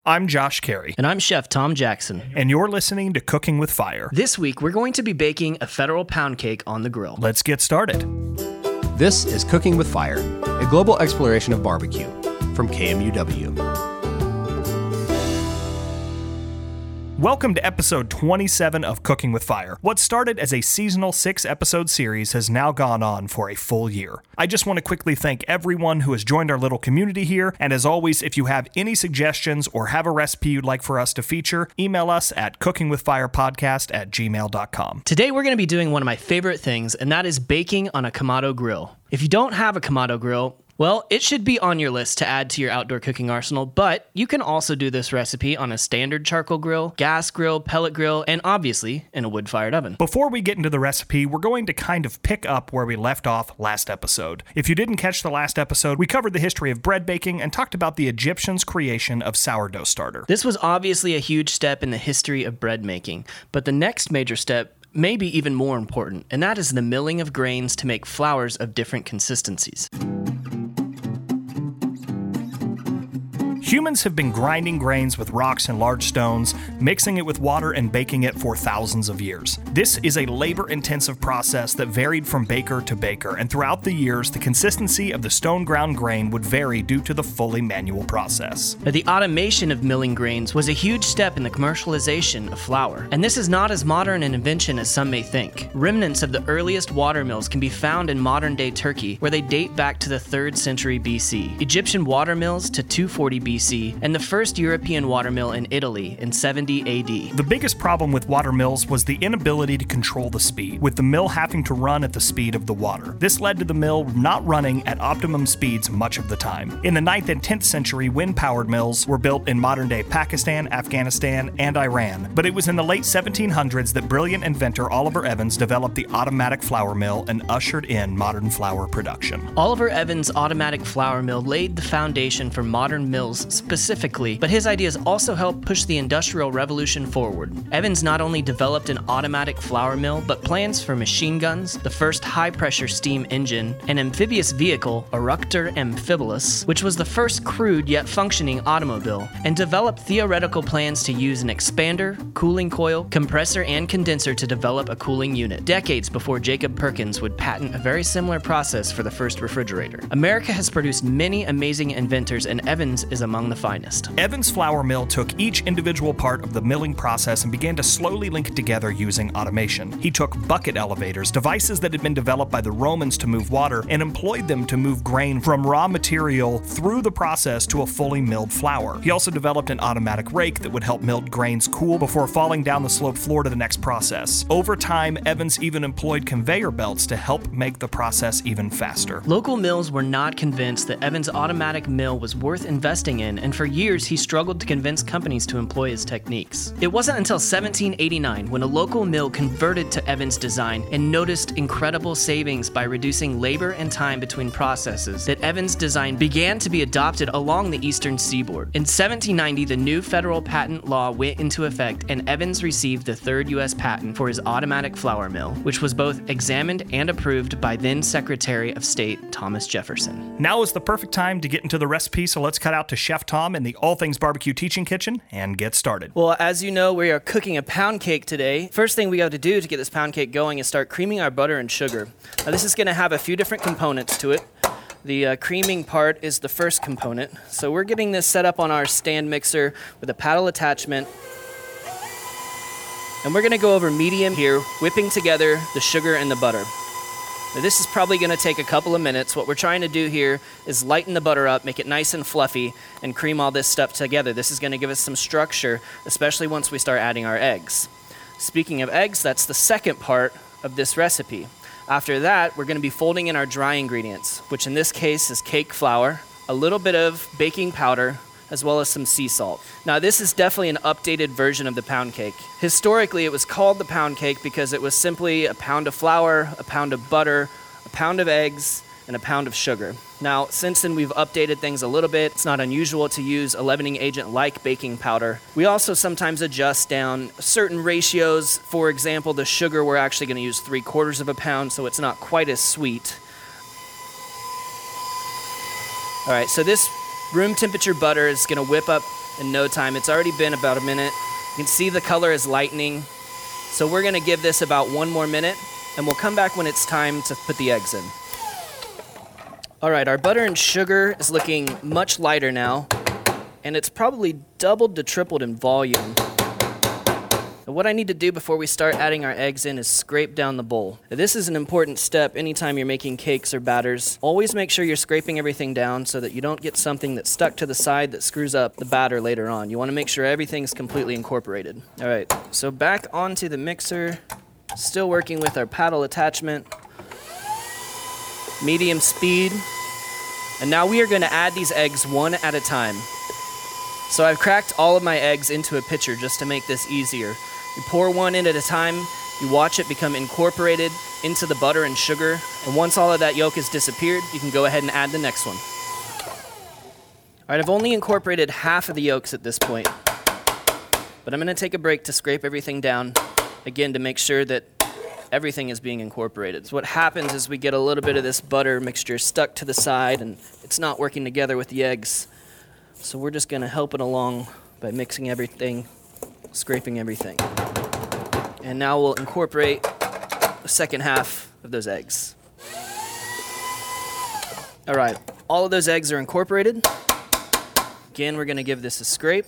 I'm Josh Carey. And I'm Chef Tom Jackson. And you're listening to Cooking with Fire. This week, we're going to be baking a federal pound cake on the grill. Let's get started. This is Cooking with Fire, a global exploration of barbecue from KMUW. Welcome to episode 27 of Cooking with Fire. What started as a seasonal 6-episode series has now gone on for a full year. I just want to quickly thank everyone who has joined our little community here, and as always, if you have any suggestions or have a recipe you'd like for us to feature, email us at cookingwithfirepodcast@gmail.com. Today we're going to be doing one of my favorite things, and that is baking on a Kamado grill. If you don't have a Kamado grill, well, it should be on your list to add to your outdoor cooking arsenal, but you can also do this recipe on a standard charcoal grill, gas grill, pellet grill, and obviously in a wood-fired oven. Before we get into the recipe, we're going to kind of pick up where we left off last episode. If you didn't catch the last episode, we covered the history of bread baking and talked about the Egyptians' creation of sourdough starter. This was obviously a huge step in the history of bread making, but the next major step may be even more important, and that is the milling of grains to make flours of different consistencies. Humans have been grinding grains with rocks and large stones, mixing it with water and baking it for thousands of years. This is a labor-intensive process that varied from baker to baker, and throughout the years, the consistency of the stone-ground grain would vary due to the fully manual process. The automation of milling grains was a huge step in the commercialization of flour, and this is not as modern an invention as some may think. Remnants of the earliest water mills can be found in modern-day Turkey, where they date back to the 3rd century BC. Egyptian water mills to 240 BC, and the first European watermill in Italy in 70 AD. The biggest problem with water mills was the inability to control the speed, with the mill having to run at the speed of the water. This led to the mill not running at optimum speeds much of the time. In the 9th and 10th century, wind-powered mills were built in modern-day Pakistan, Afghanistan, and Iran, but it was in the late 1700s that brilliant inventor Oliver Evans developed the automatic flour mill and ushered in modern flour production. Oliver Evans' automatic flour mill laid the foundation for modern mills specifically, but his ideas also helped push the Industrial Revolution forward. Evans not only developed an automatic flour mill, but plans for machine guns, the first high-pressure steam engine, an amphibious vehicle, a Ructor Amphibolus, which was the first crude yet functioning automobile, and developed theoretical plans to use an expander, cooling coil, compressor, and condenser to develop a cooling unit, decades before Jacob Perkins would patent a very similar process for the first refrigerator. America has produced many amazing inventors, and Evans is among the finest. Evans' flour mill took each individual part of the milling process and began to slowly link together using automation. He took bucket elevators, devices that had been developed by the Romans to move water, and employed them to move grain from raw material through the process to a fully milled flour. He also developed an automatic rake that would help milled grains cool before falling down the slope floor to the next process. Over time, Evans even employed conveyor belts to help make the process even faster. Local mills were not convinced that Evans' automatic mill was worth investing in, and for years he struggled to convince companies to employ his techniques. It wasn't until 1789 when a local mill converted to Evans' design and noticed incredible savings by reducing labor and time between processes that Evans' design began to be adopted along the eastern seaboard. In 1790, the new federal patent law went into effect, and Evans received the 3rd U.S. patent for his automatic flour mill, which was both examined and approved by then Secretary of State Thomas Jefferson. Now is the perfect time to get into the recipe, so let's cut out to Chef Tom in the All Things Barbecue Teaching Kitchen and get started. Well, as you know, we are cooking a pound cake today. First thing we got to do to get this pound cake going is start creaming our butter and sugar. Now, this is going to have a few different components to it. The creaming part is the first component. So we're getting this set up on our stand mixer with a paddle attachment. And we're going to go over medium here, whipping together the sugar and the butter. Now, this is probably going to take a couple of minutes. What we're trying to do here is lighten the butter up, make it nice and fluffy, and cream all this stuff together. This is going to give us some structure, especially once we start adding our eggs. Speaking of eggs, that's the second part of this recipe. After that, we're going to be folding in our dry ingredients, which in this case is cake flour, a little bit of baking powder, as well as some sea salt. Now, this is definitely an updated version of the pound cake. Historically, it was called the pound cake because it was simply a pound of flour, a pound of butter, a pound of eggs, and a pound of sugar. Now, since then, we've updated things a little bit. It's not unusual to use a leavening agent like baking powder. We also sometimes adjust down certain ratios. For example, the sugar, we're actually going to use 3/4 of a pound, so it's not quite as sweet. All right, so this room temperature butter is going to whip up in no time. It's already been about a minute. You can see the color is lightening. So we're gonna give this about 1 more minute, and we'll come back when it's time to put the eggs in. All right, our butter and sugar is looking much lighter now, and it's probably doubled to tripled in volume. What I need to do before we start adding our eggs in is scrape down the bowl. Now, this is an important step anytime you're making cakes or batters. Always make sure you're scraping everything down so that you don't get something that's stuck to the side that screws up the batter later on. You want to make sure everything's completely incorporated. All right, so back onto the mixer. Still working with our paddle attachment. Medium speed. And now we are going to add these eggs one at a time. So I've cracked all of my eggs into a pitcher just to make this easier. You pour one in at a time, you watch it become incorporated into the butter and sugar, and once all of that yolk has disappeared, you can go ahead and add the next one. All right, I've only incorporated half of the yolks at this point, but I'm gonna take a break to scrape everything down, again, to make sure that everything is being incorporated. So what happens is we get a little bit of this butter mixture stuck to the side, and it's not working together with the eggs. So we're just gonna help it along by mixing everything, scraping everything. And now we'll incorporate the second half of those eggs. All right, all of those eggs are incorporated. Again, we're gonna give this a scrape.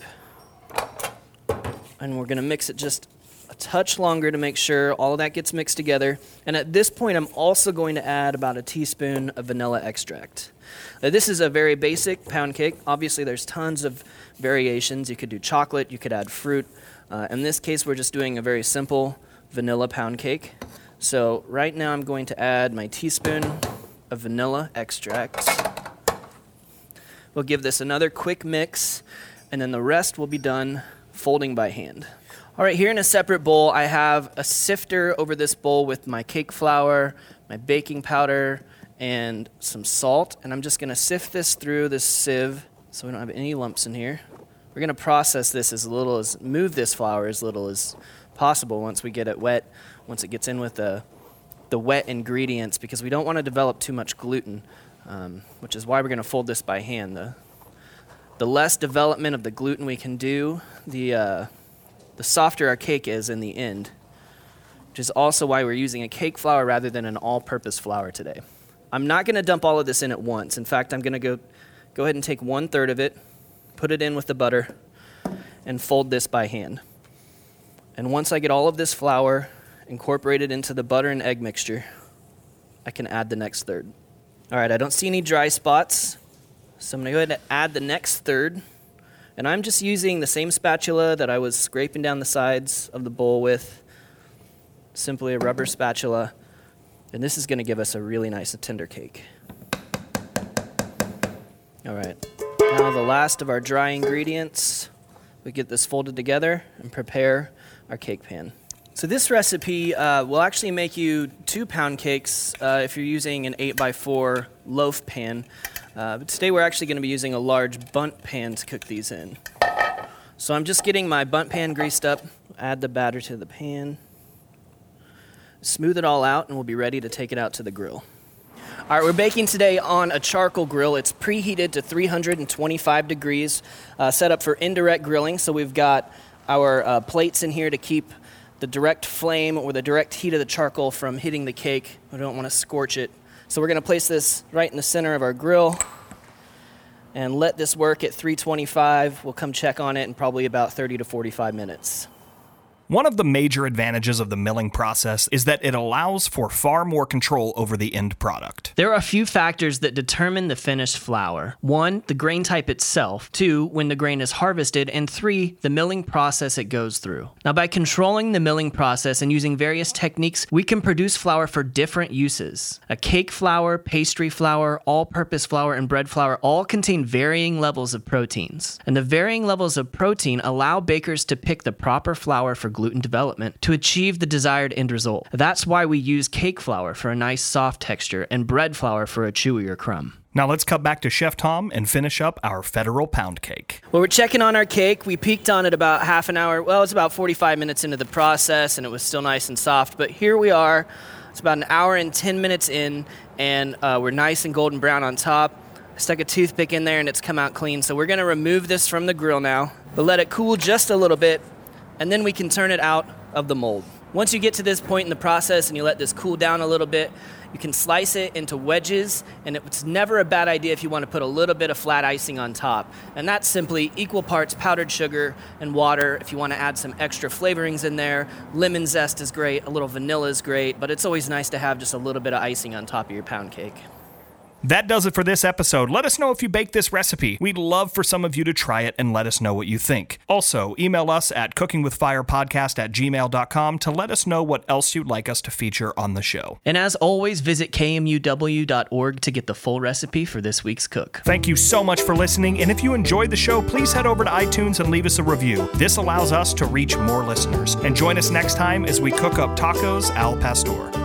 And we're gonna mix it just a touch longer to make sure all of that gets mixed together. And at this point, I'm also going to add about a teaspoon of vanilla extract. Now, this is a very basic pound cake. Obviously, there's tons of variations. You could do chocolate, you could add fruit. In this case, we're just doing a very simple vanilla pound cake. So right now, I'm going to add my teaspoon of vanilla extract. We'll give this another quick mix, and then the rest will be done folding by hand. All right, here in a separate bowl, I have a sifter over this bowl with my cake flour, my baking powder, and some salt. And I'm just gonna sift this through this sieve so we don't have any lumps in here. We're gonna process this move this flour as little as possible once we get it wet, once it gets in with the wet ingredients, because we don't wanna develop too much gluten, which is why we're gonna fold this by hand. The less development of the gluten we can do, the softer our cake is in the end, which is also why we're using a cake flour rather than an all-purpose flour today. I'm not gonna dump all of this in at once. In fact, I'm gonna go ahead and take 1/3 of it, put it in with the butter, and fold this by hand. And once I get all of this flour incorporated into the butter and egg mixture, I can add the next third. All right, I don't see any dry spots, so I'm gonna go ahead and add the next third. And I'm just using the same spatula that I was scraping down the sides of the bowl with, simply a rubber spatula. And this is gonna give us a really nice tender cake. All right, now the last of our dry ingredients. We get this folded together and prepare our cake pan. So this recipe will actually make you 2 pound cakes if you're using an 8x4 loaf pan. But today we're actually going to be using a large bundt pan to cook these in. So I'm just getting my bundt pan greased up, add the batter to the pan, smooth it all out, and we'll be ready to take it out to the grill. All right, we're baking today on a charcoal grill. It's preheated to 325 degrees, set up for indirect grilling. So we've got our plates in here to keep the direct flame or the direct heat of the charcoal from hitting the cake. We don't want to scorch it. So we're going to place this right in the center of our grill and let this work at 325. We'll come check on it in probably about 30 to 45 minutes. One of the major advantages of the milling process is that it allows for far more control over the end product. There are a few factors that determine the finished flour. 1, the grain type itself. 2, when the grain is harvested. And 3, the milling process it goes through. Now, by controlling the milling process and using various techniques, we can produce flour for different uses. A cake flour, pastry flour, all-purpose flour, and bread flour all contain varying levels of proteins. And the varying levels of protein allow bakers to pick the proper flour for gluten development to achieve the desired end result. That's why we use cake flour for a nice soft texture and bread flour for a chewier crumb. Now let's cut back to Chef Tom and finish up our federal pound cake. Well, we're checking on our cake. We peaked on it about half an hour. Well, it's about 45 minutes into the process, and it was still nice and soft. But here we are. It's about an hour and 10 minutes in, and we're nice and golden brown on top. I Stuck a toothpick in there and it's come out clean. So we're gonna remove this from the grill now, but let it cool just a little bit, and then we can turn it out of the mold. Once you get to this point in the process and you let this cool down a little bit, you can slice it into wedges, and it's never a bad idea if you want to put a little bit of flat icing on top. And that's simply equal parts powdered sugar and water. If you want to add some extra flavorings in there, lemon zest is great, a little vanilla is great, but it's always nice to have just a little bit of icing on top of your pound cake. That does it for this episode. Let us know if you baked this recipe. We'd love for some of you to try it and let us know what you think. Also, email us at cookingwithfirepodcast@gmail.com to let us know what else you'd like us to feature on the show. And as always, visit kmuw.org to get the full recipe for this week's cook. Thank you so much for listening, and if you enjoyed the show, please head over to iTunes and leave us a review. This allows us to reach more listeners. And join us next time as we cook up tacos al pastor.